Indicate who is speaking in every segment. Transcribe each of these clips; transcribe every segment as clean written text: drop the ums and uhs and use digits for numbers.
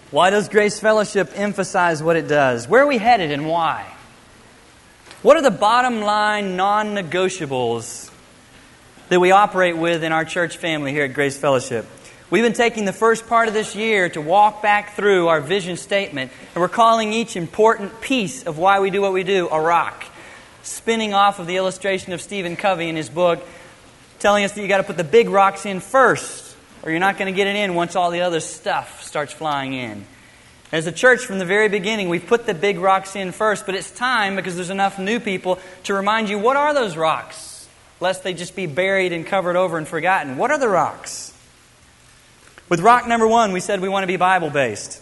Speaker 1: Why does Grace Fellowship emphasize what it does? Where are we headed and why? What are the bottom line non-negotiables that we operate with in our church family here at Grace Fellowship? We've been taking the first part of this year to walk back through our vision statement, and we're calling each important piece of why we do what we do a rock, spinning off of the illustration of Stephen Covey in his book, telling us that you got to put the big rocks in first, or you're not going to get it in once all the other stuff starts flying in. As a church, from the very beginning, we've put the big rocks in first, but it's time, because there's enough new people, to remind you, what are those rocks? Lest they just be buried and covered over and forgotten. What are the rocks? With rock number 1, we said we want to be Bible-based.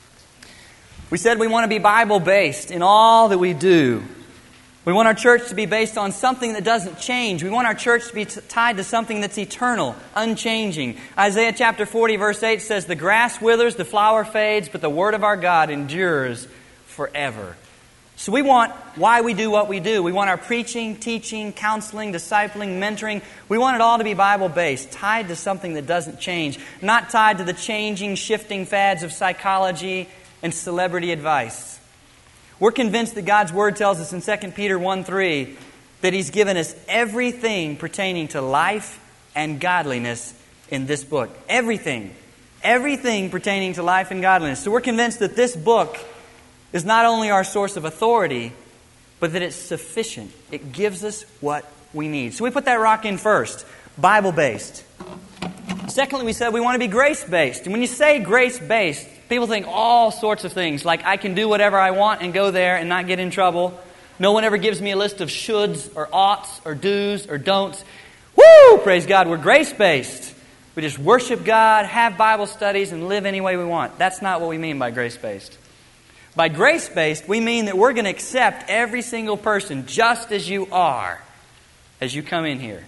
Speaker 1: We said we want to be Bible-based in all that we do. We want our church to be based on something that doesn't change. We want our church to be tied to something that's eternal, unchanging. Isaiah chapter 40, verse 8 says, "The grass withers, the flower fades, but the word of our God endures forever." So we want why we do what we do. We want our preaching, teaching, counseling, discipling, mentoring. We want it all to be Bible-based, tied to something that doesn't change, not tied to the changing, shifting fads of psychology and celebrity advice. We're convinced that God's Word tells us in 2 Peter 1:3 that He's given us everything pertaining to life and godliness in this book. Everything. Everything pertaining to life and godliness. So we're convinced that this book is not only our source of authority, but that it's sufficient. It gives us what we need. So we put that rock in first. Bible-based. Secondly, we said we want to be grace-based. And when you say grace-based, people think all sorts of things, like I can do whatever I want and go there and not get in trouble. No one ever gives me a list of shoulds or oughts or do's or don'ts. Woo! Praise God, we're grace-based. We just worship God, have Bible studies, and live any way we want. That's not what we mean by grace-based. By grace-based, we mean that we're going to accept every single person just as you are as you come in here.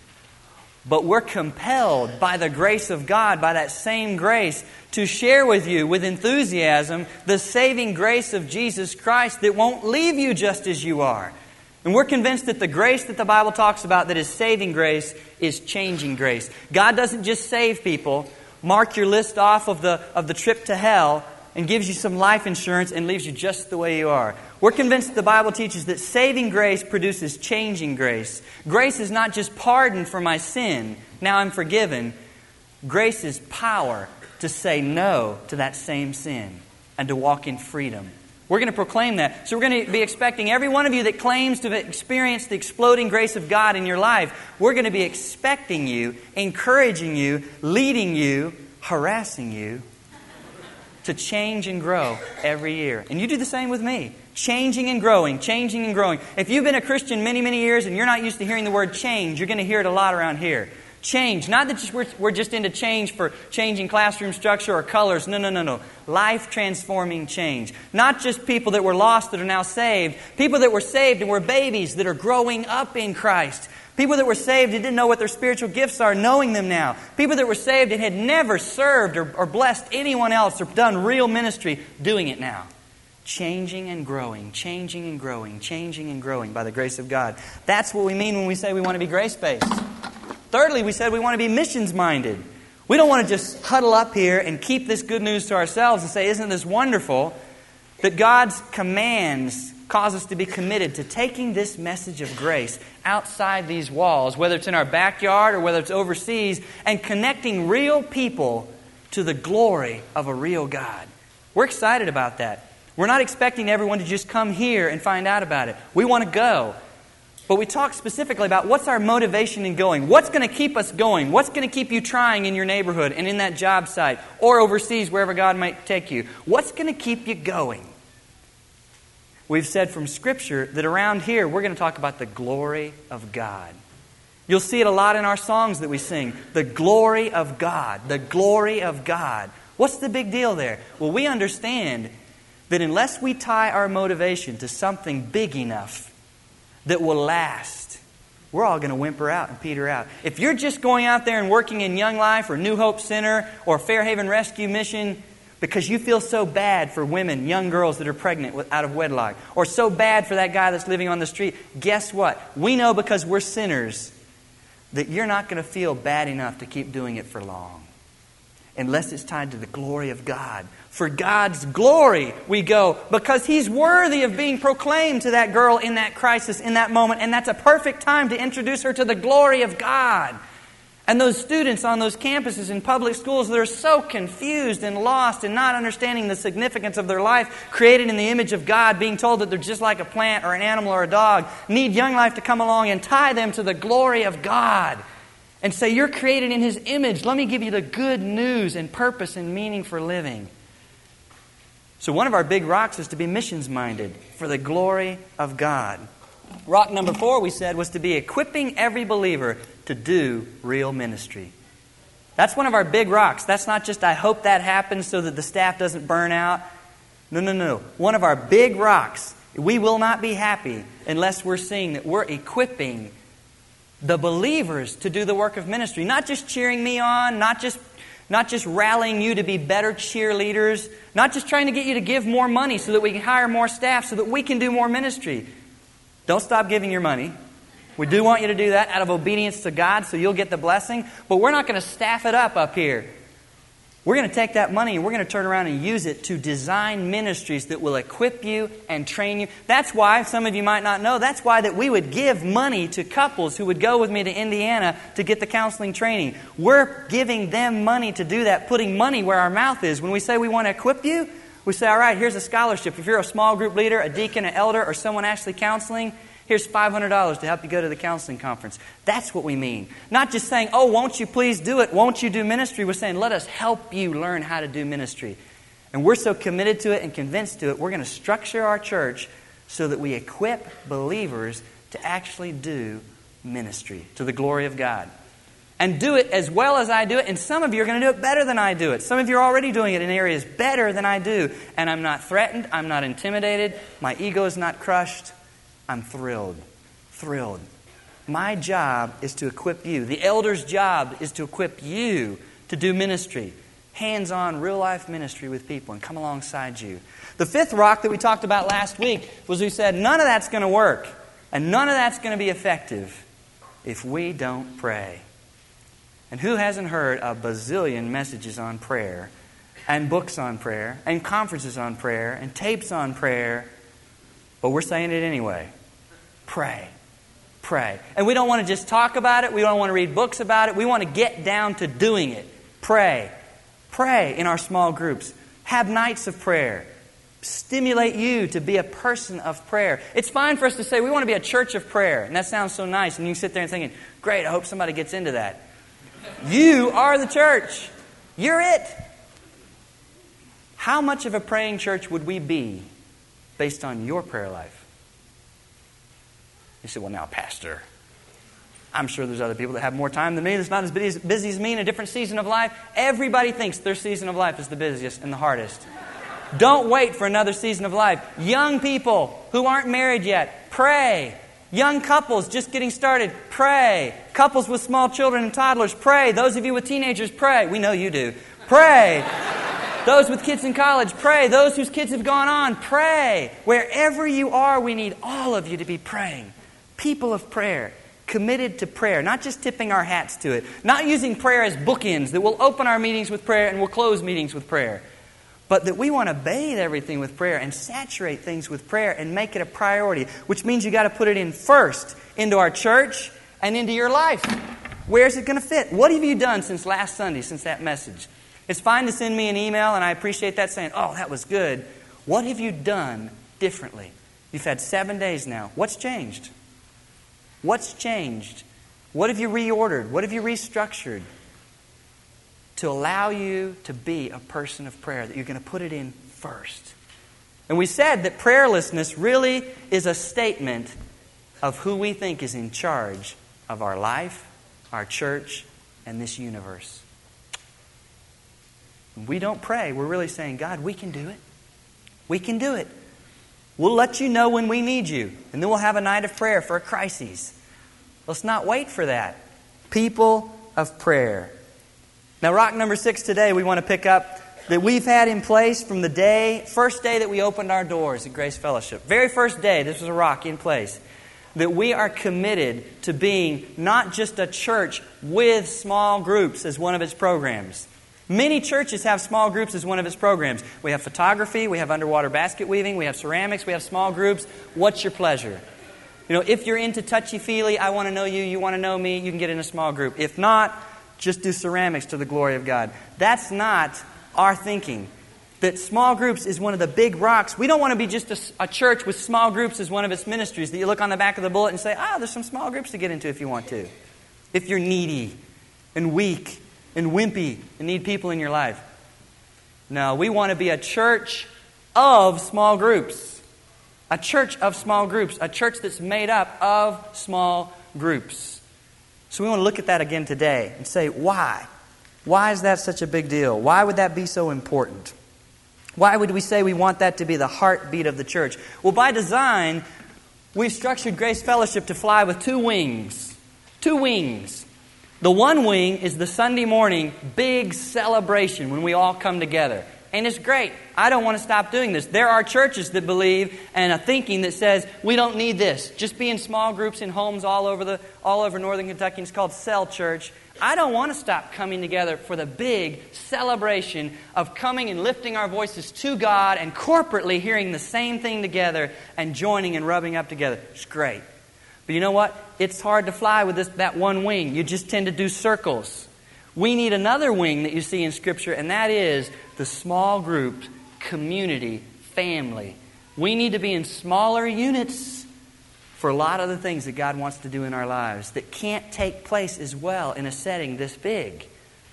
Speaker 1: But we're compelled by the grace of God, by that same grace, to share with you with enthusiasm the saving grace of Jesus Christ that won't leave you just as you are. And we're convinced that the grace that the Bible talks about that is saving grace is changing grace. God doesn't just save people, mark your list off of the trip to hell, and gives you some life insurance and leaves you just the way you are. We're convinced that the Bible teaches that saving grace produces changing grace. Grace is not just pardon for my sin, now I'm forgiven. Grace is power to say no to that same sin and to walk in freedom. We're going to proclaim that. So we're going to be expecting every one of you that claims to have experienced the exploding grace of God in your life, we're going to be expecting you, encouraging you, leading you, harassing you, to change and grow every year. And you do the same with me. Changing and growing, changing and growing. If you've been a Christian many, many years and you're not used to hearing the word change, you're going to hear it a lot around here. Change. Not that we're just into change for changing classroom structure or colors. No. Life-transforming change. Not just people that were lost that are now saved. People that were saved and were babies that are growing up in Christ. People that were saved and didn't know what their spiritual gifts are, knowing them now. People that were saved and had never served or blessed anyone else or done real ministry, doing it now. Changing and growing, changing and growing, changing and growing by the grace of God. That's what we mean when we say we want to be grace-based. Thirdly, we said we want to be missions-minded. We don't want to just huddle up here and keep this good news to ourselves and say, isn't this wonderful? That God's commands cause us to be committed to taking this message of grace outside these walls, whether it's in our backyard or whether it's overseas, and connecting real people to the glory of a real God. We're excited about that. We're not expecting everyone to just come here and find out about it. We want to go. But we talk specifically about what's our motivation in going. What's going to keep us going? What's going to keep you trying in your neighborhood and in that job site or overseas, wherever God might take you? What's going to keep you going? We've said from Scripture that around here we're going to talk about the glory of God. You'll see it a lot in our songs that we sing. The glory of God. The glory of God. What's the big deal there? Well, we understand that unless we tie our motivation to something big enough that will last, we're all going to whimper out and peter out. If you're just going out there and working in Young Life or New Hope Center or Fairhaven Rescue Mission because you feel so bad for women, young girls that are pregnant out of wedlock, or so bad for that guy that's living on the street, guess what? We know because we're sinners that you're not going to feel bad enough to keep doing it for long. unless it's tied to the glory of God. For God's glory we go, because He's worthy of being proclaimed to that girl in that crisis, in that moment, and that's a perfect time to introduce her to the glory of God. And those students on those campuses in public schools that are so confused and lost and not understanding the significance of their life, created in the image of God, being told that they're just like a plant or an animal or a dog, need Young Life to come along and tie them to the glory of God and say, you're created in His image. Let me give you the good news and purpose and meaning for living. So one of our big rocks is to be missions-minded for the glory of God. Rock number 4, we said, was to be equipping every believer to do real ministry. That's one of our big rocks. That's not just, I hope that happens so that the staff doesn't burn out. No. One of our big rocks. We will not be happy unless we're seeing that we're equipping the believers to do the work of ministry. Not just cheering me on, not just rallying you to be better cheerleaders, not just trying to get you to give more money so that we can hire more staff so that we can do more ministry. Don't stop giving your money. We do want you to do that out of obedience to God so you'll get the blessing. But we're not going to staff it up here. We're going to take that money and we're going to turn around and use it to design ministries that will equip you and train you. That's why, some of you might not know, that's why that we would give money to couples who would go with me to Indiana to get the counseling training. We're giving them money to do that, putting money where our mouth is. When we say we want to equip you, we say, all right, here's a scholarship. If you're a small group leader, a deacon, an elder, or someone actually counseling, here's $500 to help you go to the counseling conference. That's what we mean. Not just saying, oh, won't you please do it? Won't you do ministry? We're saying, let us help you learn how to do ministry. And we're so committed to it and convinced to it, we're going to structure our church so that we equip believers to actually do ministry to the glory of God. And do it as well as I do it. And some of you are going to do it better than I do it. Some of you are already doing it in areas better than I do. And I'm not threatened. I'm not intimidated. My ego is not crushed. I'm thrilled. My job is to equip you. The elder's job is to equip you to do ministry. Hands-on, real-life ministry with people and come alongside you. The 5th rock that we talked about last week was we said none of that's going to work and none of that's going to be effective if we don't pray. And who hasn't heard a bazillion messages on prayer and books on prayer and conferences on prayer and tapes on prayer? But we're saying it anyway. Pray. And we don't want to just talk about it. We don't want to read books about it. We want to get down to doing it. Pray in our small groups. Have nights of prayer. Stimulate you to be a person of prayer. It's fine for us to say we want to be a church of prayer. And that sounds so nice. And you sit there and thinking, great, I hope somebody gets into that. You are the church. You're it. How much of a praying church would we be based on your prayer life? You say, well, now, Pastor, I'm sure there's other people that have more time than me that's not as busy as me in a different season of life. Everybody thinks their season of life is the busiest and the hardest. Don't wait for another season of life. Young people who aren't married yet, pray. Young couples just getting started, pray. Couples with small children and toddlers, pray. Those of you with teenagers, pray. We know you do. Pray. Those with kids in college, pray. Those whose kids have gone on, pray. Wherever you are, we need all of you to be praying. People of prayer, committed to prayer, not just tipping our hats to it, not using prayer as bookends that will open our meetings with prayer and will close meetings with prayer, but that we want to bathe everything with prayer and saturate things with prayer and make it a priority, which means you got to put it in first into our church and into your life. Where's it going to fit? What have you done since last Sunday, since that message? It's fine to send me an email, and I appreciate that, saying, oh, that was good. What have you done differently? You've had 7 days now. What's changed? What's changed? What have you reordered? What have you restructured to allow you to be a person of prayer, that you're going to put it in first? And we said that prayerlessness really is a statement of who we think is in charge of our life, our church, and this universe. When we don't pray, we're really saying, God, we can do it. We can do it. We'll let you know when we need you. And then we'll have a night of prayer for a crisis. Let's not wait for that. People of prayer. Now, rock number 6 today, we want to pick up that we've had in place from the first day that we opened our doors at Grace Fellowship. Very first day, this was a rock in place. That we are committed to being not just a church with small groups as one of its programs. Many churches have small groups as one of its programs. We have photography, we have underwater basket weaving, we have ceramics, we have small groups. What's your pleasure? You know, if you're into touchy-feely, I want to know you, you want to know me, you can get in a small group. If not, just do ceramics to the glory of God. That's not our thinking. That small groups is one of the big rocks. We don't want to be just a church with small groups as one of its ministries, that you look on the back of the bulletin and say, there's some small groups to get into if you want to. If you're needy and weak and wimpy and need people in your life. No, we want to be a church of small groups. A church of small groups. A church that's made up of small groups. So we want to look at that again today and say, why? Why is that such a big deal? Why would that be so important? Why would we say we want that to be the heartbeat of the church? Well, by design, we've structured Grace Fellowship to fly with two wings. Two wings. The one wing is the Sunday morning big celebration when we all come together. And it's great. I don't want to stop doing this. There are churches that believe and a thinking that says we don't need this. Just be in small groups in homes all over northern Kentucky. It's called cell church. I don't want to stop coming together for the big celebration of coming and lifting our voices to God and corporately hearing the same thing together and joining and rubbing up together. It's great. But you know what? It's hard to fly with that one wing. You just tend to do circles. We need another wing that you see in Scripture, and that is the small group, community, family. We need to be in smaller units for a lot of the things that God wants to do in our lives that can't take place as well in a setting this big.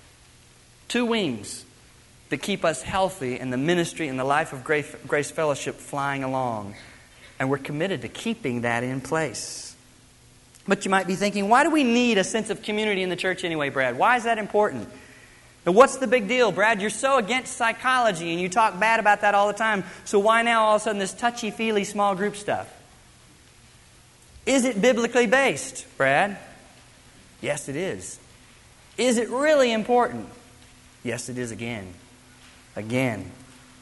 Speaker 1: Two wings that keep us healthy in the ministry and the life of Grace Fellowship flying along. And we're committed to keeping that in place. But you might be thinking, why do we need a sense of community in the church anyway, Brad? Why is that important? Now, what's the big deal, Brad? You're so against psychology and you talk bad about that all the time. So why now all of a sudden this touchy-feely small group stuff? Is it biblically based, Brad? Yes, it is. Is it really important? Yes, it is again. Again.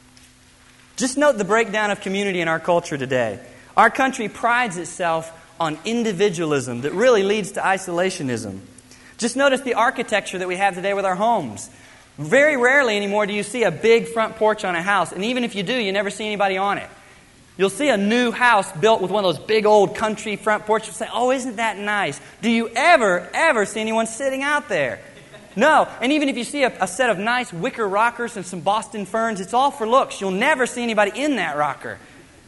Speaker 1: Just note the breakdown of community in our culture today. Our country prides itself on individualism that really leads to isolationism. Just notice the architecture that we have today with our homes. Very rarely anymore do you see a big front porch on a house, and even if you do, you never see anybody on it. You'll see a new house built with one of those big old country front porches and say, oh, isn't that nice? Do you ever see anyone sitting out there? No. And even if you see a set of nice wicker rockers and some Boston ferns, it's all for looks. You'll never see anybody in that rocker.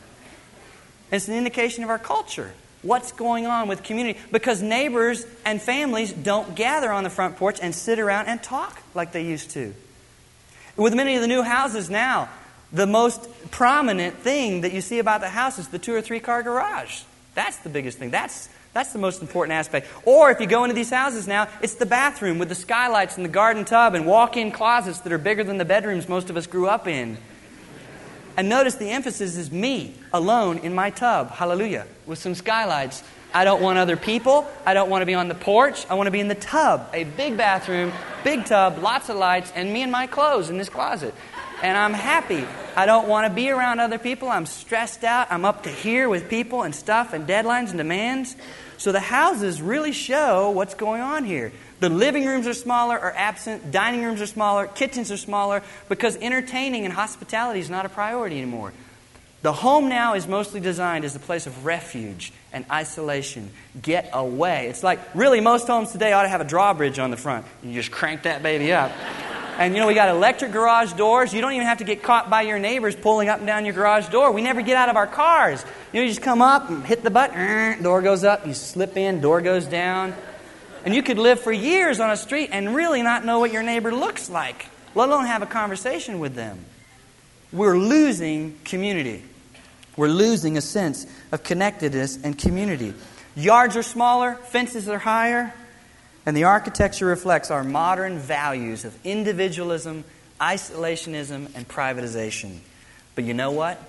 Speaker 1: It's an indication of our culture. What's going on with community? Because neighbors and families don't gather on the front porch and sit around and talk like they used to. With many of the new houses now, the most prominent thing that you see about the house is the 2 or 3 car garage. That's the biggest thing. That's the most important aspect. Or if you go into these houses now, it's the bathroom with the skylights and the garden tub and walk-in closets that are bigger than the bedrooms most of us grew up in. And notice the emphasis is me, alone in my tub, hallelujah, with some skylights. I don't want other people. I don't want to be on the porch. I want to be in the tub, a big bathroom, big tub, lots of lights, and me and my clothes in this closet. And I'm happy. I don't want to be around other people. I'm stressed out. I'm up to here with people and stuff and deadlines and demands. So the houses really show what's going on here. The living rooms are smaller or absent. Dining rooms are smaller. Kitchens are smaller because entertaining and hospitality is not a priority anymore. The home now is mostly designed as a place of refuge and isolation. Get away. It's like really most homes today ought to have a drawbridge on the front. You just crank that baby up. And you know, we got electric garage doors. You don't even have to get caught by your neighbors pulling up and down your garage door. We never get out of our cars. You just come up and hit the button. Door goes up. You slip in. Door goes down. And you could live for years on a street and really not know what your neighbor looks like, let alone have a conversation with them. We're losing community. We're losing a sense of connectedness and community. Yards are smaller, fences are higher, and the architecture reflects our modern values of individualism, isolationism, and privatization. But you know what?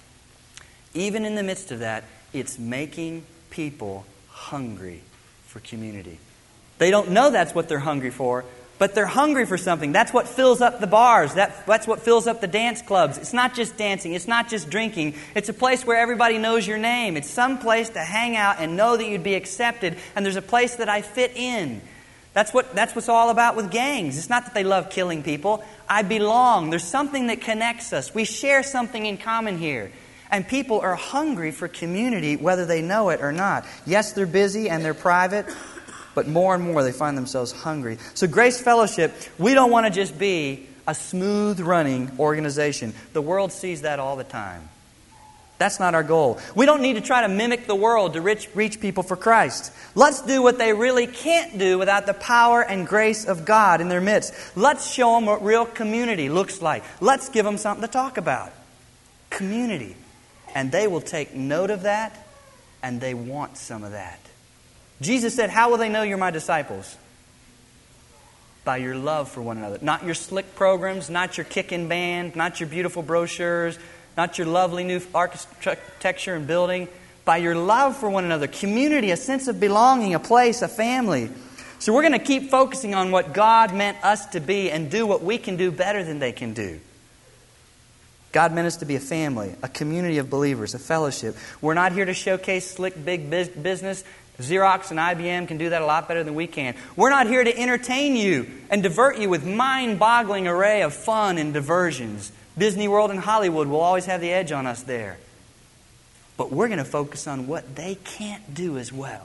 Speaker 1: Even in the midst of that, it's making people hungry for community. They don't know that's what they're hungry for, but they're hungry for something. That's what fills up the bars. That's what fills up the dance clubs. It's not just dancing. It's not just drinking. It's a place where everybody knows your name. It's some place to hang out and know that you'd be accepted, and there's a place that I fit in. That's what's all about with gangs. It's not that they love killing people. I belong. There's something that connects us. We share something in common here. And people are hungry for community whether they know it or not. Yes, they're busy and they're private, but more and more they find themselves hungry. So Grace Fellowship, we don't want to just be a smooth-running organization. The world sees that all the time. That's not our goal. We don't need to try to mimic the world to reach people for Christ. Let's do what they really can't do without the power and grace of God in their midst. Let's show them what real community looks like. Let's give them something to talk about. Community. And they will take note of that, and they want some of that. Jesus said, how will they know you're my disciples? By your love for one another. Not your slick programs, not your kicking band, not your beautiful brochures, not your lovely new architecture and building. By your love for one another. Community, a sense of belonging, a place, a family. So we're going to keep focusing on what God meant us to be and do what we can do better than they can do. God meant us to be a family, a community of believers, a fellowship. We're not here to showcase slick big business. Xerox and IBM can do that a lot better than we can. We're not here to entertain you and divert you with mind-boggling array of fun and diversions. Disney World and Hollywood will always have the edge on us there. But we're going to focus on what they can't do as well.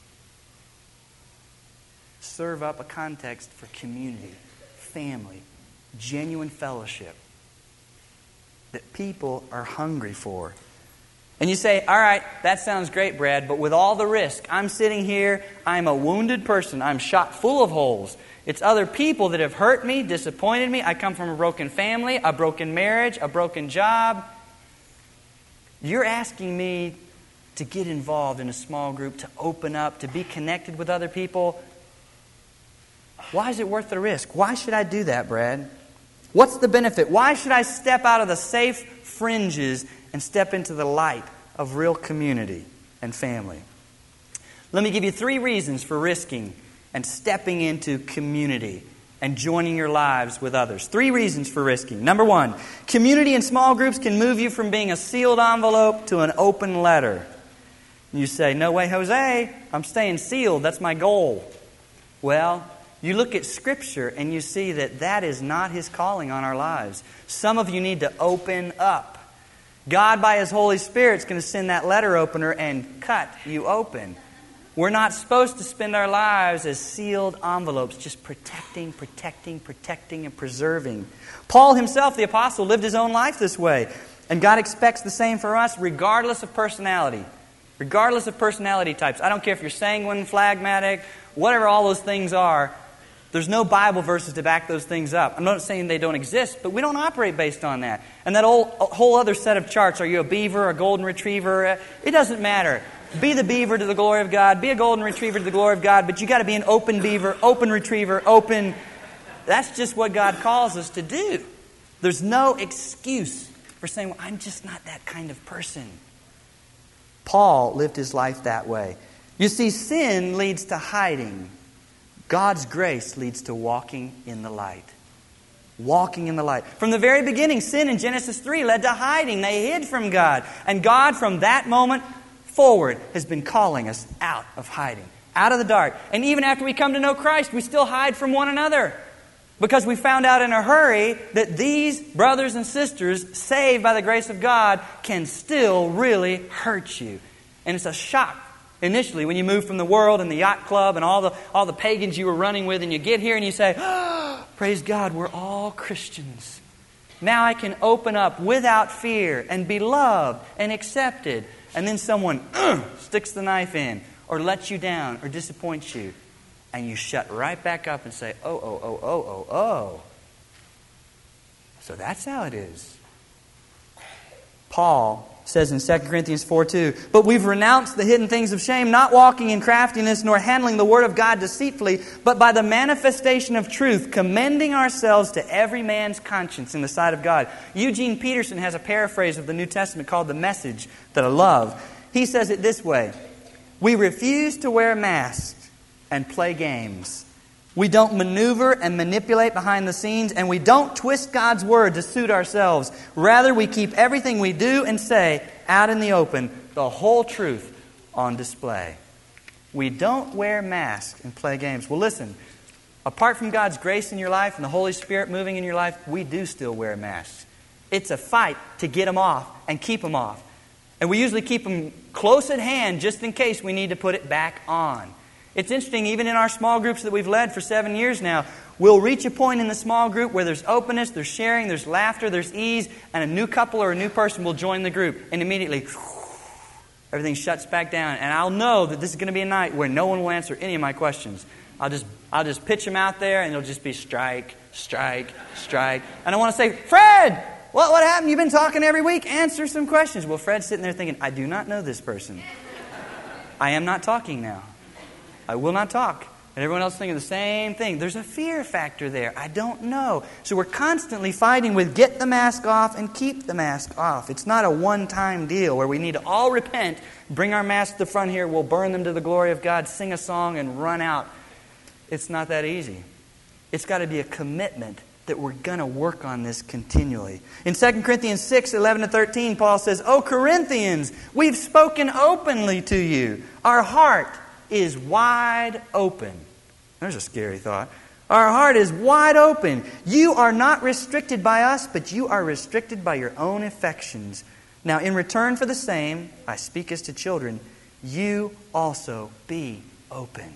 Speaker 1: Serve up a context for community, family, genuine fellowship that people are hungry for. And you say, all right, that sounds great, Brad, but with all the risk, I'm sitting here, I'm a wounded person, I'm shot full of holes. It's other people that have hurt me, disappointed me. I come from a broken family, a broken marriage, a broken job. You're asking me to get involved in a small group, to open up, to be connected with other people. Why is it worth the risk? Why should I do that, Brad? What's the benefit? Why should I step out of the safe fringes and step into the light of real community and family? Let me give you 3 reasons for risking and stepping into community and joining your lives with others. 3 reasons for risking. Number 1, community and small groups can move you from being a sealed envelope to an open letter. You say, no way, Jose, I'm staying sealed. That's my goal. Well, you look at Scripture and you see that that is not His calling on our lives. Some of you need to open up. God, by His Holy Spirit, is going to send that letter opener and cut you open. We're not supposed to spend our lives as sealed envelopes, just protecting, and preserving. Paul himself, the apostle, lived his own life this way. And God expects the same for us, regardless of personality. Regardless of personality types. I don't care if you're sanguine, phlegmatic, whatever all those things are. There's no Bible verses to back those things up. I'm not saying they don't exist, but we don't operate based on that. And that whole other set of charts, are you a beaver, a golden retriever? It doesn't matter. Be the beaver to the glory of God. Be a golden retriever to the glory of God. But you got to be an open beaver, open retriever, open. That's just what God calls us to do. There's no excuse for saying, well, I'm just not that kind of person. Paul lived his life that way. You see, sin leads to hiding. God's grace leads to walking in the light. Walking in the light. From the very beginning, sin in Genesis 3 led to hiding. They hid from God. And God, from that moment forward, has been calling us out of hiding, out of the dark. And even after we come to know Christ, we still hide from one another. Because we found out in a hurry that these brothers and sisters, saved by the grace of God, can still really hurt you. And it's a shock initially when you move from the world and the yacht club and all the pagans you were running with, and you get here and you say, oh, praise God, we're all Christians. Now I can open up without fear and be loved and accepted. And then someone sticks the knife in or lets you down or disappoints you. And you shut right back up and say, oh. So that's how it is. Paul says in 2 Corinthians 4:2, but we've renounced the hidden things of shame, not walking in craftiness, nor handling the word of God deceitfully, but by the manifestation of truth, commending ourselves to every man's conscience in the sight of God. Eugene Peterson has a paraphrase of the New Testament called The Message that I love. He says it this way: we refuse to wear masks and play games. We don't maneuver and manipulate behind the scenes, and we don't twist God's word to suit ourselves. Rather, we keep everything we do and say out in the open, the whole truth on display. We don't wear masks and play games. Well, listen, Apart from God's grace in your life and the Holy Spirit moving in your life, we do still wear masks. It's a fight to get them off and keep them off. And we usually keep them close at hand just in case we need to put it back on. It's interesting, even in our small groups that we've led for 7 years now, we'll reach a point in the small group where there's openness, there's sharing, there's laughter, there's ease, and a new couple or a new person will join the group. And immediately, everything shuts back down. And I'll know that this is going to be a night where no one will answer any of my questions. I'll just pitch them out there, and it'll just be strike, strike, strike. And I want to say, Fred, what happened? You've been talking every week. Answer some questions. Well, Fred's sitting there thinking, I do not know this person. I am not talking now. I will not talk. And everyone else thinking the same thing. There's a fear factor there. I don't know. So we're constantly fighting with get the mask off and keep the mask off. It's not a one-time deal where we need to all repent, bring our masks to the front here, we'll burn them to the glory of God, sing a song, and run out. It's not that easy. It's got to be a commitment that we're going to work on this continually. In 2 Corinthians 6, 11-13, Paul says, "O Corinthians, we've spoken openly to you. Our heart is wide open." There's a scary thought. Our heart is wide open. You are not restricted by us, but you are restricted by your own affections. Now, in return for the same, I speak as to children, you also be open.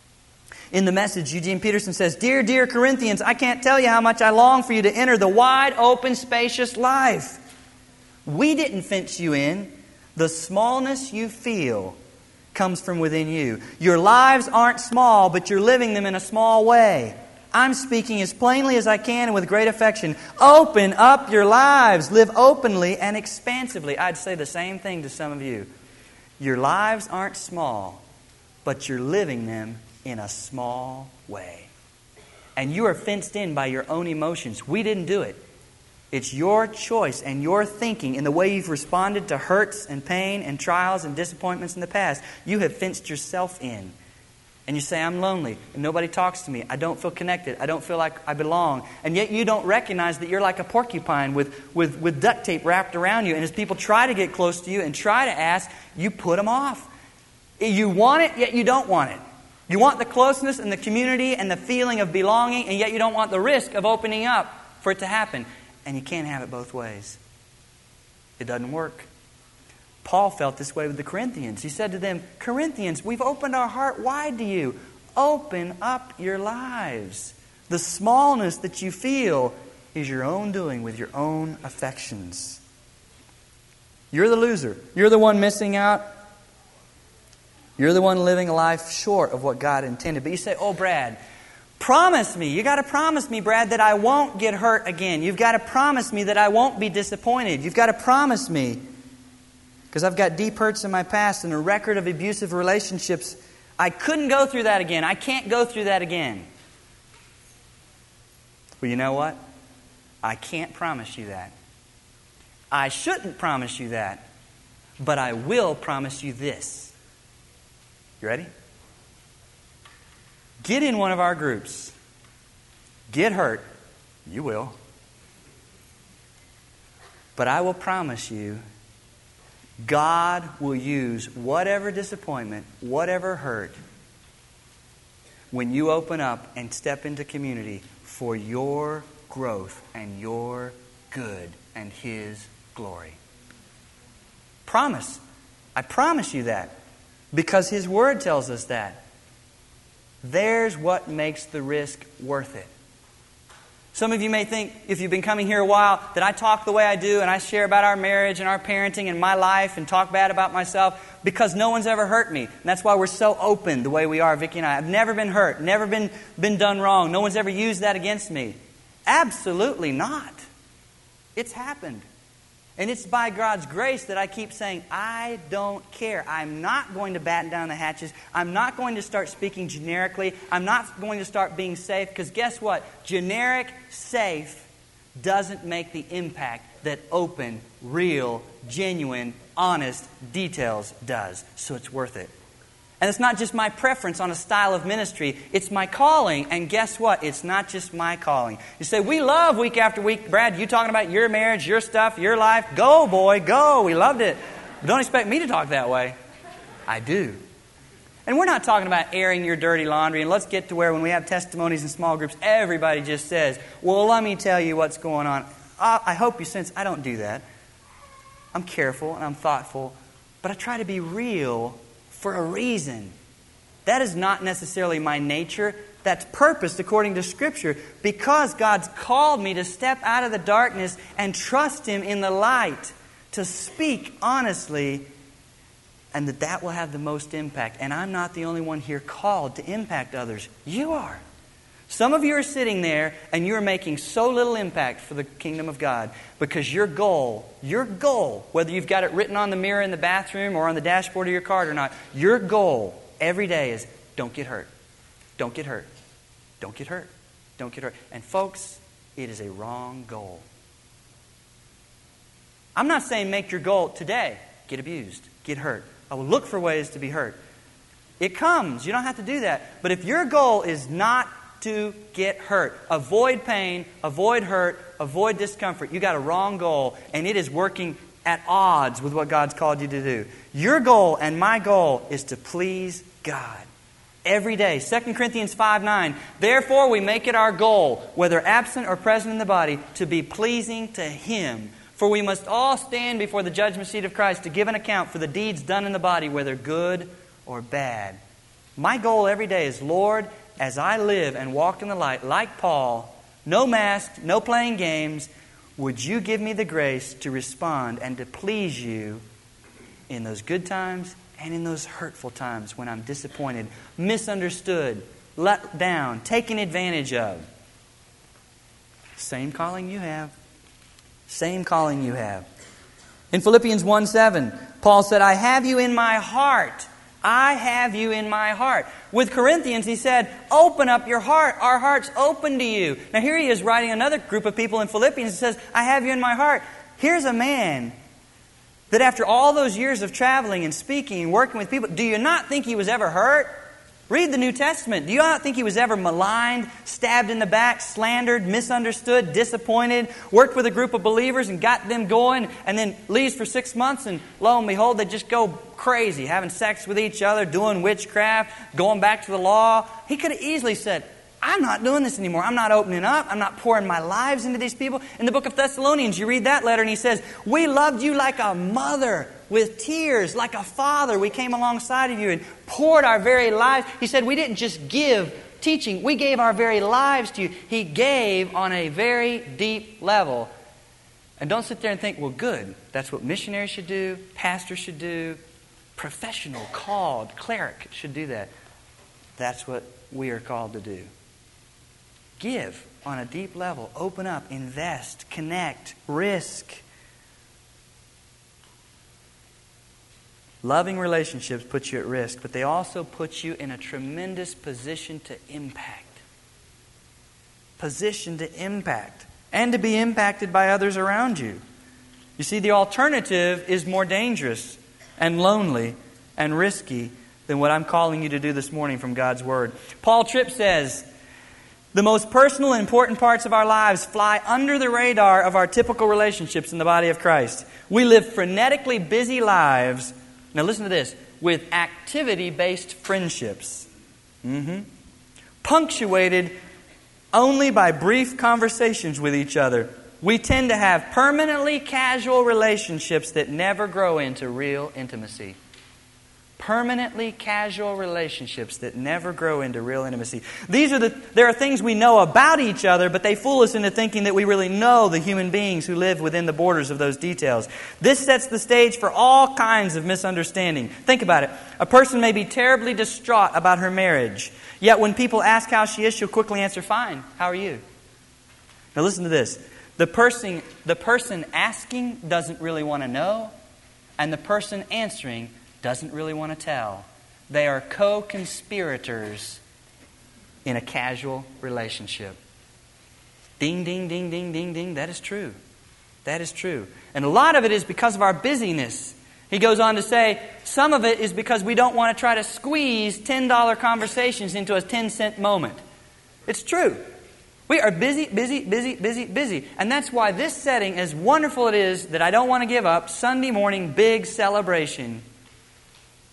Speaker 1: In the Message, Eugene Peterson says, dear Corinthians, I can't tell you how much I long for you to enter the wide open, spacious life. We didn't fence you in. The smallness you feel comes from within you. Your lives aren't small, but you're living them in a small way. I'm speaking as plainly as I can and with great affection. Open up your lives. Live openly and expansively. I'd say the same thing to some of you. Your lives aren't small, but you're living them in a small way. And you are fenced in by your own emotions. We didn't do it. It's your choice and your thinking in the way you've responded to hurts and pain and trials and disappointments in the past. You have fenced yourself in. And you say, I'm lonely and nobody talks to me. I don't feel connected. I don't feel like I belong. And yet you don't recognize that you're like a porcupine with duct tape wrapped around you. And as people try to get close to you and try to ask, you put them off. You want it, yet you don't want it. You want the closeness and the community and the feeling of belonging, and yet you don't want the risk of opening up for it to happen. And you can't have it both ways. It doesn't work. Paul felt this way with the Corinthians. He said to them, Corinthians, we've opened our heart wide to you. Open up your lives. The smallness that you feel is your own doing with your own affections. You're the loser. You're the one missing out. You're the one living a life short of what God intended. But you say, oh, Brad, promise me. You got to promise me, Brad, that I won't get hurt again. You've got to promise me that I won't be disappointed. You've got to promise me. Because I've got deep hurts in my past and a record of abusive relationships. I couldn't go through that again. I can't go through that again. Well, you know what? I can't promise you that. I shouldn't promise you that. But I will promise you this. You ready? Get in one of our groups. Get hurt. You will. But I will promise you, God will use whatever disappointment, whatever hurt, when you open up and step into community for your growth and your good and His glory. Promise. I promise you that. Because His Word tells us that. There's what makes the risk worth it. Some of you may think, if you've been coming here a while, that I talk the way I do and I share about our marriage and our parenting and my life and talk bad about myself because no one's ever hurt me. And that's why we're so open the way we are, Vicki and I. I've never been hurt, never been done wrong. No one's ever used that against me. Absolutely not. It's happened. And it's by God's grace that I keep saying, I don't care. I'm not going to batten down the hatches. I'm not going to start speaking generically. I'm not going to start being safe. Because guess what? Generic, safe doesn't make the impact that open, real, genuine, honest details does. So it's worth it. And it's not just my preference on a style of ministry. It's my calling. And guess what? It's not just my calling. You say, we love week after week. Brad, you talking about your marriage, your stuff, your life. Go, boy, go. We loved it. But don't expect me to talk that way. I do. And we're not talking about airing your dirty laundry, and let's get to where when we have testimonies in small groups, everybody just says, well, let me tell you what's going on. I hope you sense I don't do that. I'm careful and I'm thoughtful, but I try to be real for a reason. That is not necessarily my nature. That's purposed according to Scripture, because God's called me to step out of the darkness and trust Him in the light, to speak honestly, and that will have the most impact. And I'm not the only one here called to impact others. You are. Some of you are sitting there and you're making so little impact for the kingdom of God because your goal, whether you've got it written on the mirror in the bathroom or on the dashboard of your car or not, your goal every day is don't get hurt. Don't get hurt. Don't get hurt. Don't get hurt. And folks, it is a wrong goal. I'm not saying make your goal today, get abused, get hurt. I will look for ways to be hurt. It comes. You don't have to do that. But if your goal is not to get hurt, avoid pain, avoid hurt, avoid discomfort, you got a wrong goal, and it is working at odds with what God's called you to do. Your goal and my goal is to please God. Every day. 2 Corinthians 5:9. Therefore we make it our goal, whether absent or present in the body, to be pleasing to Him. For we must all stand before the judgment seat of Christ to give an account for the deeds done in the body, whether good or bad. My goal every day is, Lord, as I live and walk in the light, like Paul, no mask, no playing games, would you give me the grace to respond and to please you in those good times and in those hurtful times when I'm disappointed, misunderstood, let down, taken advantage of. Same calling you have. Same calling you have. In Philippians 1:7, Paul said, I have you in my heart. I have you in my heart. With Corinthians, he said, open up your heart. Our heart's open to you. Now here he is writing another group of people in Philippians. He says, I have you in my heart. Here's a man that after all those years of traveling and speaking and working with people, do you not think he was ever hurt? Read the New Testament. Do you not think he was ever maligned, stabbed in the back, slandered, misunderstood, disappointed, worked with a group of believers and got them going, and then leaves for 6 months, and lo and behold, they just go crazy, having sex with each other, doing witchcraft, going back to the law. He could have easily said, I'm not doing this anymore. I'm not opening up. I'm not pouring my lives into these people. In the book of Thessalonians, you read that letter and he says, we loved you like a mother with tears, like a father. We came alongside of you and poured our very lives. He said, we didn't just give teaching. We gave our very lives to you. He gave on a very deep level. And don't sit there and think, well, good. That's what missionaries should do, pastors should do, professional, called, cleric should do that. That's what we are called to do. Give on a deep level. Open up. Invest. Connect. Risk. Loving relationships put you at risk, but they also put you in a tremendous position to impact. Position to impact. And to be impacted by others around you. You see, the alternative is more dangerous and lonely and risky than what I'm calling you to do this morning from God's Word. Paul Tripp says, the most personal and important parts of our lives fly under the radar of our typical relationships in the body of Christ. We live frenetically busy lives, now listen to this, with activity-based friendships. Punctuated only by brief conversations with each other. We tend to have permanently casual relationships that never grow into real intimacy. Permanently casual relationships that never grow into real intimacy. There are things we know about each other, but they fool us into thinking that we really know the human beings who live within the borders of those details. This sets the stage for all kinds of misunderstanding. Think about it. A person may be terribly distraught about her marriage, yet when people ask how she is, she'll quickly answer, fine, how are you? Now listen to this. The person asking doesn't really want to know, and the person answering doesn't really want to tell. They are co-conspirators in a casual relationship. Ding, ding, ding, ding, ding, ding. That is true. That is true. And a lot of it is because of our busyness. He goes on to say, some of it is because we don't want to try to squeeze $10 conversations into a 10-cent moment. It's true. We are busy, busy, busy, busy, busy. And that's why this setting, as wonderful it is that I don't want to give up, Sunday morning big celebration,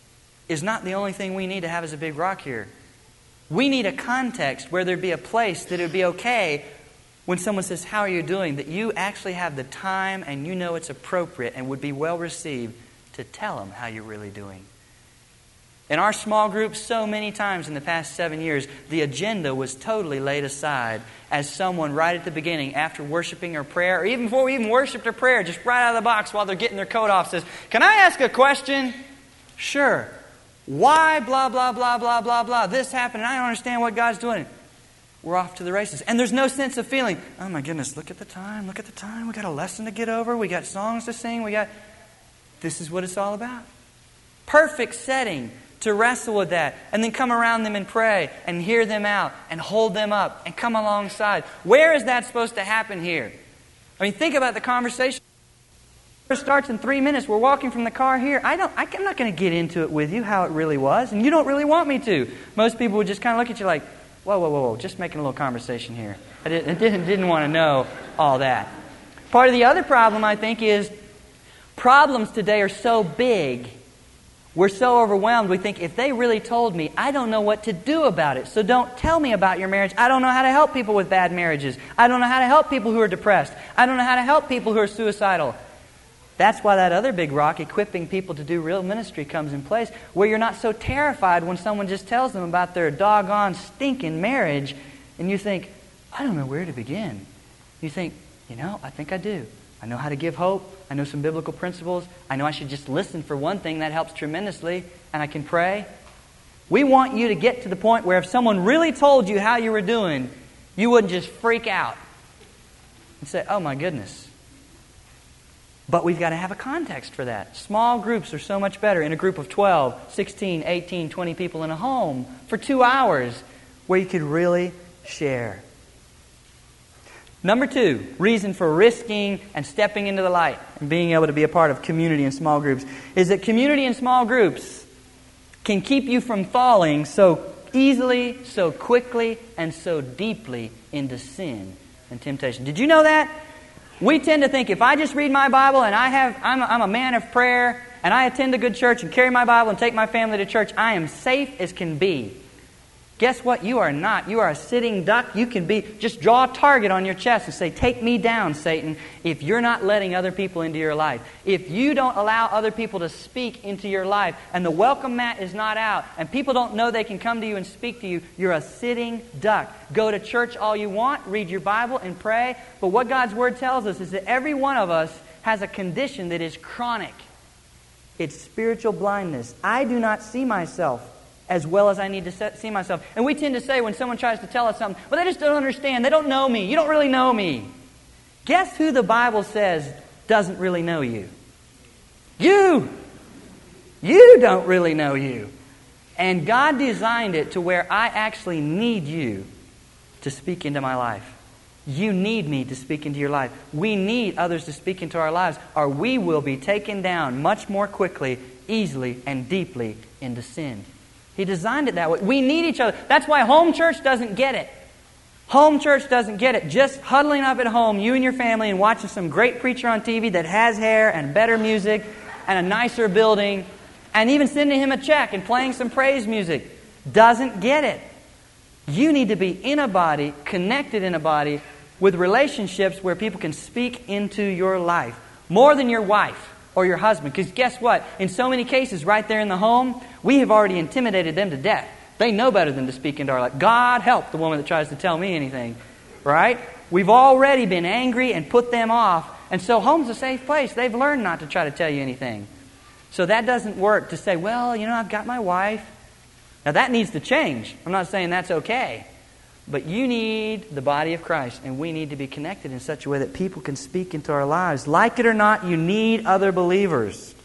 Speaker 1: is not the only thing we need to have as a big rock here. We need a context where there'd be a place that it would be okay when someone says, how are you doing? That you actually have the time and you know it's appropriate and would be well received to tell them how you're really doing. In our small group, so many times in the past 7 years, the agenda was totally laid aside as someone right at the beginning, after worshiping or prayer, or even before we even worshiped or prayer, just right out of the box while they're getting their coat off, says, can I ask a question? Sure. Why blah, blah, blah, blah, blah, blah. This happened and I don't understand what God's doing. We're off to the races. And there's no sense of feeling, oh my goodness, look at the time. We got a lesson to get over. We got songs to sing. This is what it's all about. Perfect setting to wrestle with that, and then come around them and pray, and hear them out, and hold them up, and come alongside. Where is that supposed to happen here? I mean, think about the conversation. It starts in 3 minutes. We're walking from the car here. I'm not going to get into it with you, how it really was, and you don't really want me to. Most people would just kind of look at you like, whoa, just making a little conversation here. I didn't want to know all that. Part of the other problem, I think, is problems today are so big. We're so overwhelmed, we think, if they really told me, I don't know what to do about it. So don't tell me about your marriage. I don't know how to help people with bad marriages. I don't know how to help people who are depressed. I don't know how to help people who are suicidal. That's why that other big rock, equipping people to do real ministry, comes in place, where you're not so terrified when someone just tells them about their doggone stinking marriage, and you think, I don't know where to begin. You think, I think I do. I know how to give hope. I know some biblical principles. I know I should just listen for one thing. That helps tremendously. And I can pray. We want you to get to the point where if someone really told you how you were doing, you wouldn't just freak out and say, oh my goodness. But we've got to have a context for that. Small groups are so much better. In a group of 12, 16, 18, 20 people in a home for 2 hours where you could really share. Number 2, reason for risking and stepping into the light and being able to be a part of community and small groups is that community and small groups can keep you from falling so easily, so quickly, and so deeply into sin and temptation. Did you know that? We tend to think if I just read my Bible and I'm a man of prayer and I attend a good church and carry my Bible and take my family to church, I am safe as can be. Guess what? You are not. You are a sitting duck. You can just draw a target on your chest and say, take me down, Satan, if you're not letting other people into your life. If you don't allow other people to speak into your life and the welcome mat is not out and people don't know they can come to you and speak to you, you're a sitting duck. Go to church all you want, read your Bible and pray. But what God's Word tells us is that every one of us has a condition that is chronic. It's spiritual blindness. I do not see myself as well as I need to see myself. And we tend to say when someone tries to tell us something, well, they just don't understand. They don't know me. You don't really know me. Guess who the Bible says doesn't really know you? You! You don't really know you. And God designed it to where I actually need you to speak into my life. You need me to speak into your life. We need others to speak into our lives, or we will be taken down much more quickly, easily, and deeply into sin. He designed it that way. We need each other. That's why home church doesn't get it. Home church doesn't get it. Just huddling up at home, you and your family, and watching some great preacher on TV that has hair and better music and a nicer building, and even sending him a check and playing some praise music doesn't get it. You need to be in a body, connected in a body, with relationships where people can speak into your life. More than your wife or your husband. Because guess what? In so many cases, right there in the home, we have already intimidated them to death. They know better than to speak into our life. God help the woman that tries to tell me anything. Right? We've already been angry and put them off. And so home's a safe place. They've learned not to try to tell you anything. So that doesn't work to say, well, I've got my wife. Now that needs to change. I'm not saying that's okay. But you need the body of Christ, and we need to be connected in such a way that people can speak into our lives. Like it or not, you need other believers.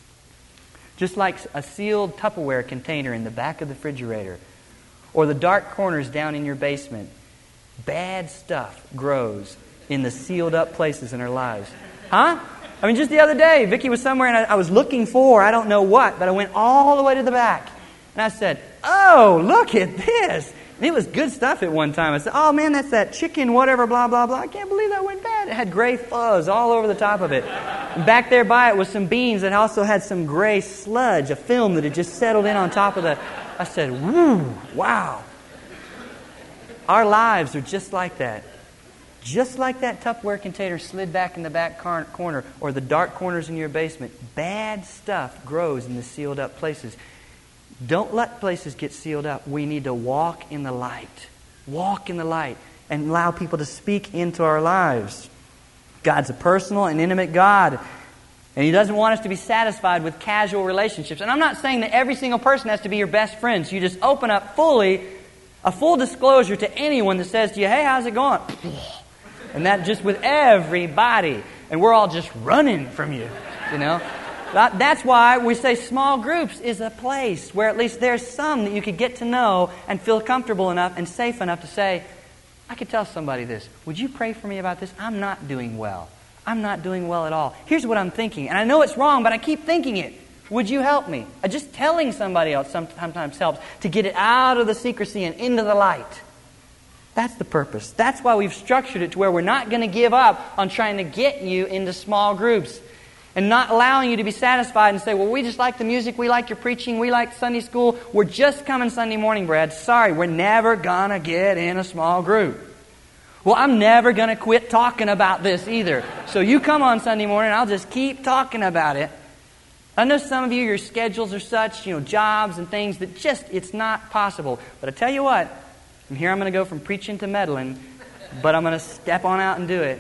Speaker 1: Just like a sealed Tupperware container in the back of the refrigerator, or the dark corners down in your basement. Bad stuff grows in the sealed up places in our lives. Huh? I mean, just the other day, Vicki was somewhere, and I was looking for, I don't know what, but I went all the way to the back. And I said, oh, look at this. And it was good stuff at one time. I said, oh man, that's that chicken whatever, blah, blah, blah. I can't believe that went bad. It had gray fuzz all over the top of it. Back there by it was some beans that also had some gray sludge, a film that had just settled in on top of the... I said, woo, wow. Our lives are just like that. Just like that Tupperware container slid back in the back corner or the dark corners in your basement, bad stuff grows in the sealed up places. Don't let places get sealed up. We need to walk in the light. Walk in the light and allow people to speak into our lives. God's a personal and intimate God. And He doesn't want us to be satisfied with casual relationships. And I'm not saying that every single person has to be your best friend. So you just open up fully, a full disclosure to anyone that says to you, hey, how's it going? And that just with everybody. And we're all just running from you, you know. That's why we say small groups is a place where at least there's some that you could get to know and feel comfortable enough and safe enough to say, I could tell somebody this. Would you pray for me about this? I'm not doing well. I'm not doing well at all. Here's what I'm thinking. And I know it's wrong, but I keep thinking it. Would you help me? Just telling somebody else sometimes helps to get it out of the secrecy and into the light. That's the purpose. That's why we've structured it to where we're not going to give up on trying to get you into small groups and not allowing you to be satisfied and say, well, we just like the music, we like your preaching, we like Sunday school. We're just coming Sunday morning, Brad. Sorry, we're never going to get in a small group. Well, I'm never going to quit talking about this either. So you come on Sunday morning, I'll just keep talking about it. I know some of you, your schedules are such, jobs and things that just, it's not possible. But I tell you what, from here I'm going to go from preaching to meddling, but I'm going to step on out and do it.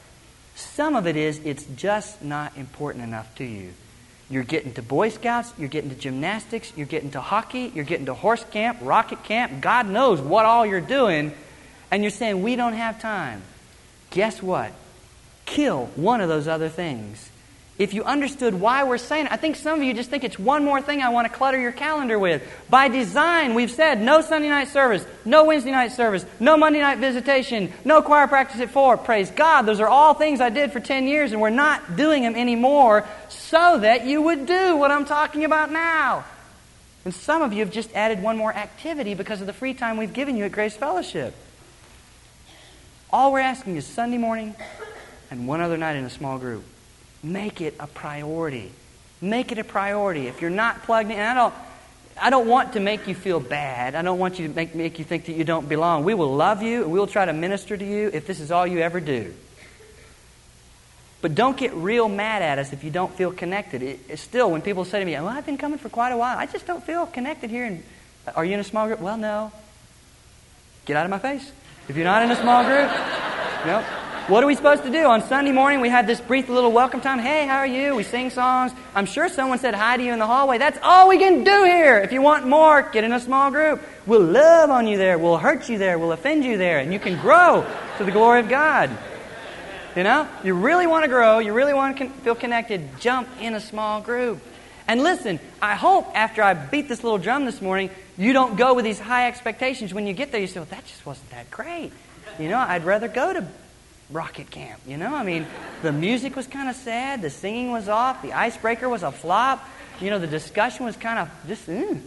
Speaker 1: Some of it is, it's just not important enough to you. You're getting to Boy Scouts, you're getting to gymnastics, you're getting to hockey, you're getting to horse camp, rocket camp, God knows what all you're doing, and you're saying, we don't have time. Guess what? Kill one of those other things. If you understood why we're saying it, I think some of you just think it's one more thing I want to clutter your calendar with. By design, we've said no Sunday night service, no Wednesday night service, no Monday night visitation, no choir practice at 4. Praise God, those are all things I did for 10 years and we're not doing them anymore so that you would do what I'm talking about now. And some of you have just added one more activity because of the free time we've given you at Grace Fellowship. All we're asking is Sunday morning and one other night in a small group. Make it a priority. Make it a priority. If you're not plugged in, I don't want to make you feel bad. I don't want you to make you think that you don't belong. We will love you and we will try to minister to you if this is all you ever do. But don't get real mad at us if you don't feel connected. It's still, when people say to me, well, I've been coming for quite a while. I just don't feel connected here. And are you in a small group? Well, no. Get out of my face. If you're not in a small group, no. What are we supposed to do? On Sunday morning, we had this brief little welcome time. Hey, how are you? We sing songs. I'm sure someone said hi to you in the hallway. That's all we can do here. If you want more, get in a small group. We'll love on you there. We'll hurt you there. We'll offend you there. And you can grow to the glory of God. You really want to grow. You really want to feel connected. Jump in a small group. And listen, I hope after I beat this little drum this morning, you don't go with these high expectations. When you get there, you say, well, that just wasn't that great. I'd rather go to rocket camp, the music was kind of sad, the singing was off, the icebreaker was a flop, the discussion was kind of just,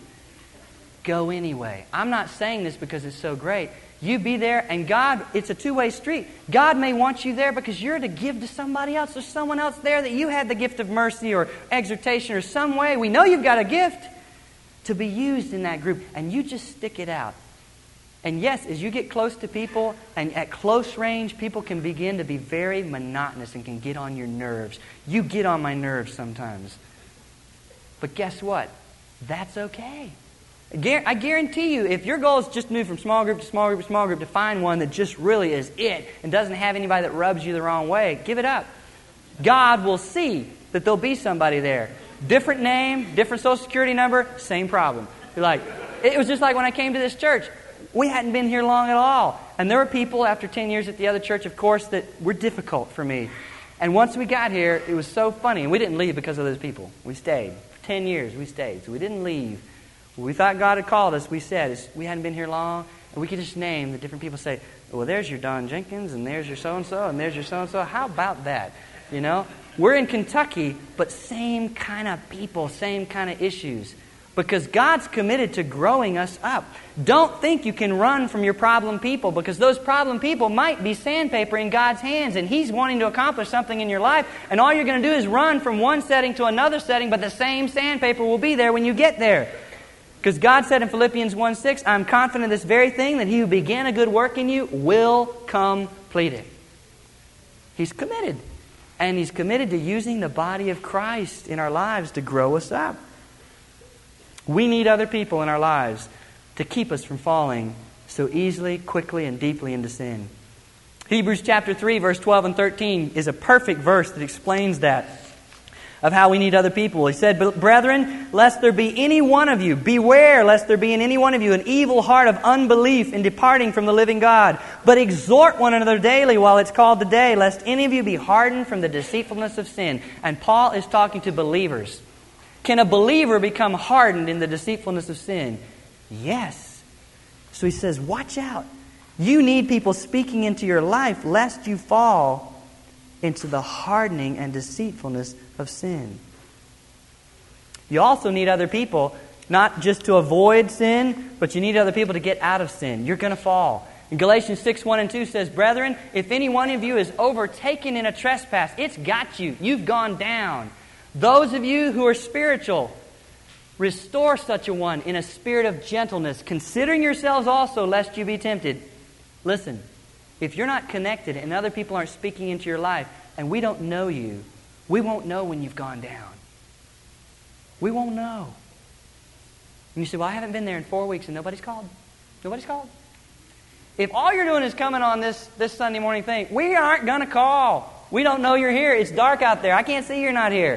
Speaker 1: Go anyway. I'm not saying this because it's so great. You be there, and God, it's a two-way street. God may want you there because you're to give to somebody else. There's someone else there that you had the gift of mercy or exhortation or some way. We know you've got a gift to be used in that group, and you just stick it out. And yes, as you get close to people, and at close range, people can begin to be very monotonous and can get on your nerves. You get on my nerves sometimes. But guess what? That's okay. I guarantee you, if your goal is just to move from small group to small group to small group to find one that just really is it and doesn't have anybody that rubs you the wrong way, give it up. God will see that there'll be somebody there. Different name, different social security number, same problem. You're like, it was just like when I came to this church. We hadn't been here long at all. And there were people after 10 years at the other church, of course, that were difficult for me. And once we got here, it was so funny. And we didn't leave because of those people. We stayed. For 10 years, we stayed. So we didn't leave. When we thought God had called us, we said, we hadn't been here long. And we could just name the different people, say, well, there's your Don Jenkins, and there's your so-and-so, and there's your so-and-so. How about that? We're in Kentucky, but same kind of people, same kind of issues. because God's committed to growing us up. Don't think you can run from your problem people, because those problem people might be sandpaper in God's hands, and He's wanting to accomplish something in your life, and all you're going to do is run from one setting to another setting, but the same sandpaper will be there when you get there. Because God said in Philippians 1:6, I'm confident of this very thing, that He who began a good work in you will complete it. He's committed. And He's committed to using the body of Christ in our lives to grow us up. We need other people in our lives to keep us from falling so easily, quickly, and deeply into sin. Hebrews chapter 3, verse 12 and 13 is a perfect verse that explains that, of how we need other people. He said, "But brethren, lest there be any one of you, beware lest there be in any one of you an evil heart of unbelief in departing from the living God. But exhort one another daily while it's called today, lest any of you be hardened from the deceitfulness of sin." And Paul is talking to believers. Can a believer become hardened in the deceitfulness of sin? Yes. So he says, watch out. You need people speaking into your life lest you fall into the hardening and deceitfulness of sin. You also need other people, not just to avoid sin, but you need other people to get out of sin. You're going to fall. In Galatians 6:1 and 2 says, "Brethren, if any one of you is overtaken in a trespass," it's got you. You've gone down. "Those of you who are spiritual, restore such a one in a spirit of gentleness, considering yourselves also, lest you be tempted." Listen, if you're not connected and other people aren't speaking into your life, and we don't know you, we won't know when you've gone down. We won't know. And you say, "Well, I haven't been there in 4 weeks and nobody's called." Nobody's called. If all you're doing is coming on this Sunday morning thing, we aren't going to call. We don't know you're here. It's dark out there. I can't see you're not here.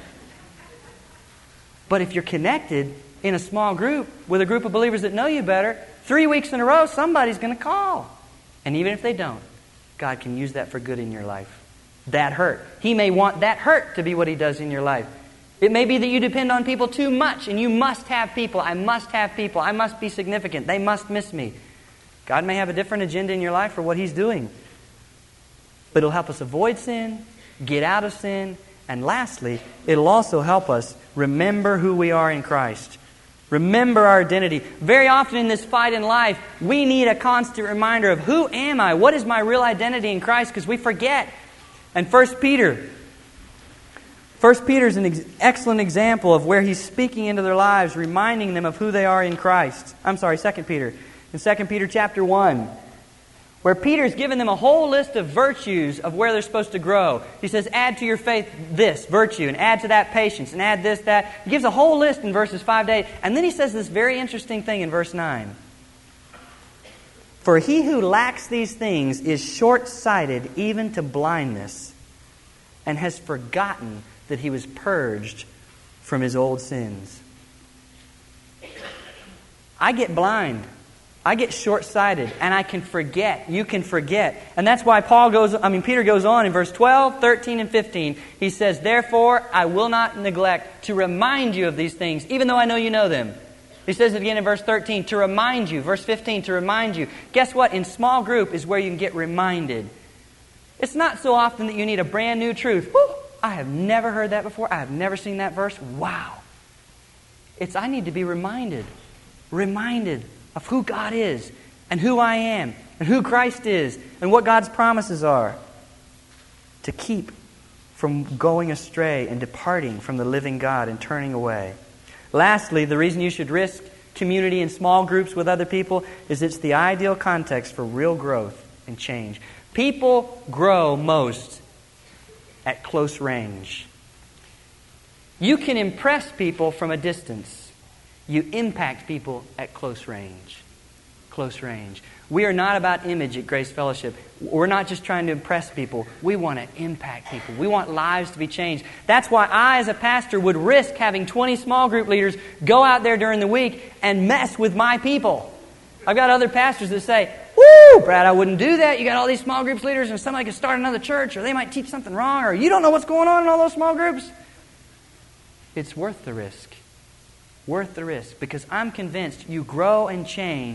Speaker 1: But if you're connected in a small group with a group of believers that know you better, 3 weeks in a row, somebody's going to call. And even if they don't, God can use that for good in your life. That hurt. He may want that hurt to be what He does in your life. It may be that you depend on people too much and you must have people. I must have people. I must be significant. They must miss me. God may have a different agenda in your life for what He's doing. But it'll help us avoid sin, get out of sin, and lastly, it'll also help us remember who we are in Christ. Remember our identity. Very often in this fight in life, we need a constant reminder of who am I? What is my real identity in Christ? Because we forget. And 1 Peter is an excellent example of where he's speaking into their lives, reminding them of who they are in Christ. 2 Peter. In 2 Peter chapter 1, where Peter's given them a whole list of virtues of where they're supposed to grow. He says, add to your faith this virtue, and add to that patience, and add this, that. He gives a whole list in verses 5 to 8. And then he says this very interesting thing in verse 9. "For he who lacks these things is short-sighted even to blindness, and has forgotten that he was purged from his old sins." I get blind. I get short-sighted, and I can forget. You can forget. And that's why Peter goes on in verse 12, 13, and 15. He says, "Therefore, I will not neglect to remind you of these things, even though I know you know them." He says it again in verse 13, to remind you. Verse 15, to remind you. Guess what? In small group is where you can get reminded. It's not so often that you need a brand new truth. Woo! I have never heard that before. I have never seen that verse. Wow. I need to be reminded of who God is, and who I am, and who Christ is, and what God's promises are, to keep from going astray and departing from the living God and turning away. Lastly, the reason you should risk community in small groups with other people is it's the ideal context for real growth and change. People grow most at close range. You can impress people from a distance. You impact people at close range. Close range. We are not about image at Grace Fellowship. We're not just trying to impress people. We want to impact people. We want lives to be changed. That's why I, as a pastor, would risk having 20 small group leaders go out there during the week and mess with my people. I've got other pastors that say, "Woo, Brad, I wouldn't do that. You got all these small groups leaders and somebody could start another church, or they might teach something wrong, or you don't know what's going on in all those small groups." It's worth the risk. Worth the risk, because I'm convinced you grow and change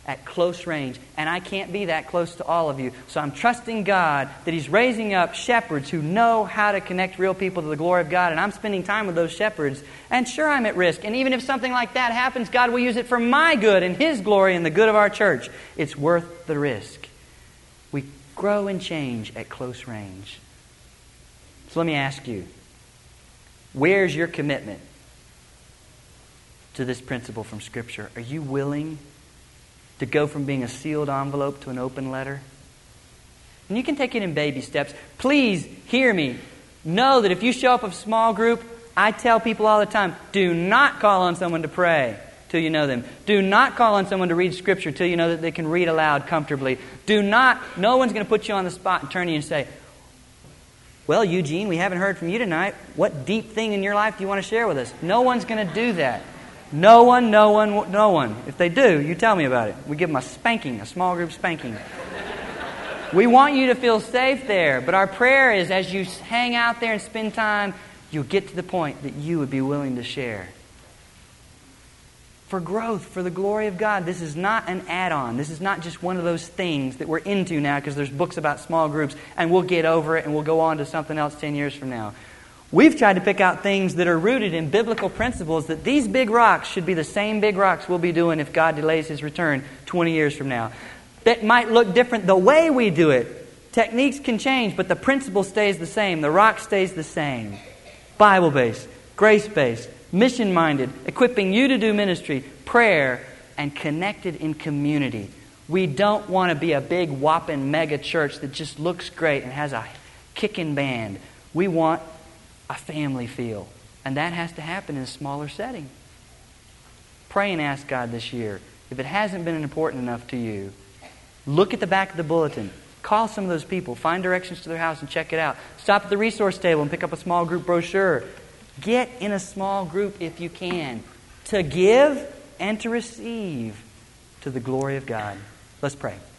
Speaker 1: at close range. And I can't be that close to all of you. So I'm trusting God that He's raising up shepherds who know how to connect real people to the glory of God. And I'm spending time with those shepherds. And sure, I'm at risk. And even if something like that happens, God will use it for my good and His glory and the good of our church. It's worth the risk. We grow and change at close range. So let me ask you, where's your commitment to this principle from Scripture? Are you willing to go from being a sealed envelope to an open letter? And you can take it in baby steps. Please hear me. Know that if you show up a small group, I tell people all the time, do not call on someone to pray till you know them. Do not call on someone to read Scripture till you know that they can read aloud comfortably. No one's going to put you on the spot and turn to you and say, well, Eugene, we haven't heard from you tonight. What deep thing in your life do you want to share with us? No one's going to do that. No one. If they do, you tell me about it. We give them a spanking, a small group spanking. We want you to feel safe there. But our prayer is as you hang out there and spend time, you'll get to the point that you would be willing to share. For growth, for the glory of God. This is not an add-on. This is not just one of those things that we're into now because there's books about small groups and we'll get over it and we'll go on to something else 10 years from now. We've tried to pick out things that are rooted in biblical principles that these big rocks should be the same big rocks we'll be doing if God delays His return 20 years from now. That might look different the way we do it. Techniques can change, but the principle stays the same. The rock stays the same. Bible-based, grace-based, mission-minded, equipping you to do ministry, prayer, and connected in community. We don't want to be a big whopping mega church that just looks great and has a kicking band. We want a family feel. And that has to happen in a smaller setting. Pray and ask God this year. If it hasn't been important enough to you, look at the back of the bulletin. Call some of those people. Find directions to their house and check it out. Stop at the resource table and pick up a small group brochure. Get in a small group if you can, to give and to receive to the glory of God. Let's pray.